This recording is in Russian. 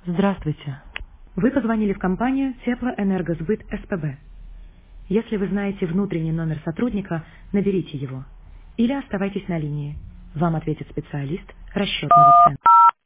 Здравствуйте. Вы позвонили в компанию Теплоэнергосбыт СПБ. Если вы знаете внутренний номер сотрудника, наберите его. Или оставайтесь на линии. Вам ответит специалист расчетного центра.